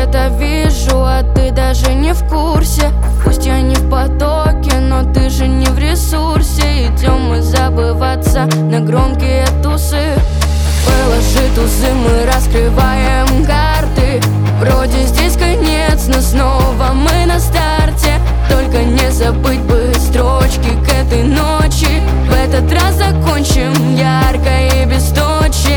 это вижу, а ты даже не в курсе. Пусть я не в потоке, но ты же не в ресурсе. Идем мы забываться на громкие тусы. Выложи тузы, мы раскрываем карты. Вроде здесь конец, но снова мы на старте. Только не забыть бы строчки к этой ночи. В этот раз закончим ярко и без точек.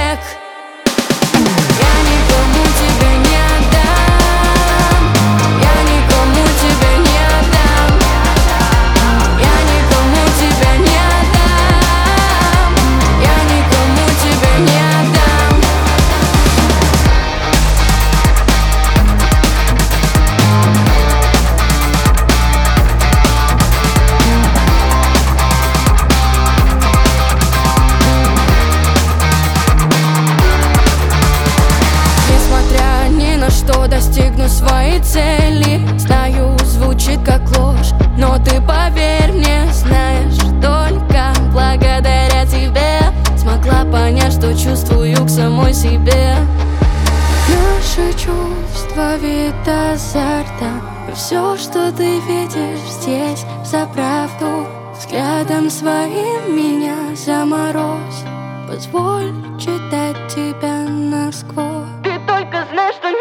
Я никому тебя не отдам. Я никому тебя не отдам. Я никому тебя не отдам. Я никому тебя не отдам. Несмотря ни на что, достигну своей цели. Знаю, звучит как ложь, но ты поверь мне. Знаешь, только благодаря тебе смогла понять, что чувствую к самой себе. Наши чувства вид азарта. Все, что ты видишь здесь, взаправду. Взглядом своим меня заморозь. Позволь читать тебя насквозь. Ты только знаешь, что